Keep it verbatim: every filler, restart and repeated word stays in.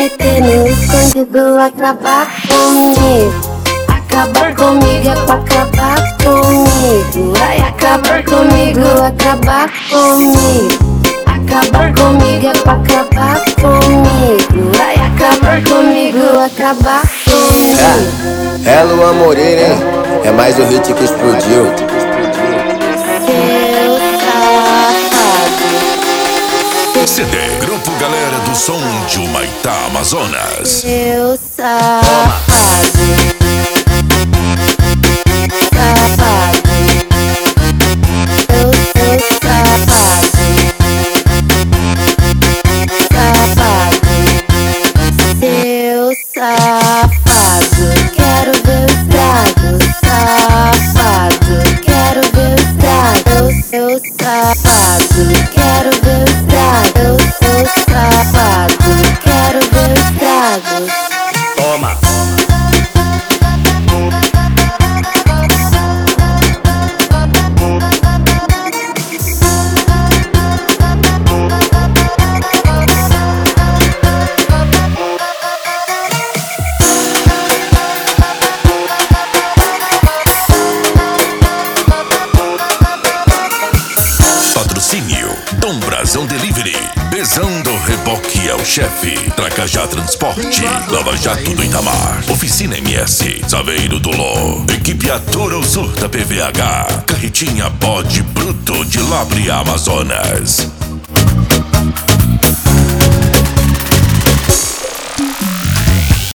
meter no escondido, acabar comigo. Acabar comigo é pra acabar comigo. Vai acabar comigo, acabar comigo. Acabar comigo é pra acabar comigo. Vai acabar comigo, acabar comigo. É, é Luan Moreira, hein? É mais o hit que explodiu. C D Grupo Galera do Som de Humaitá, Amazonas. Seu safado, safado, eu sou safado, safado, seu safado. Quero ver o estrago, safado. Quero ver o estrago, seu safado. Quero ver o estrago, eu sou safado. Quero ver o estrago. Toma. Patrocínio Dom Brasão Delivery, Bezão do Reboque é o chefe, Tracajá Transporte, Lava Jato do Itamar, Oficina M S, Saveiro do Ló, Equipe Ator ao Sul da P V H, Carretinha Bode Bruto de Labre, Amazonas.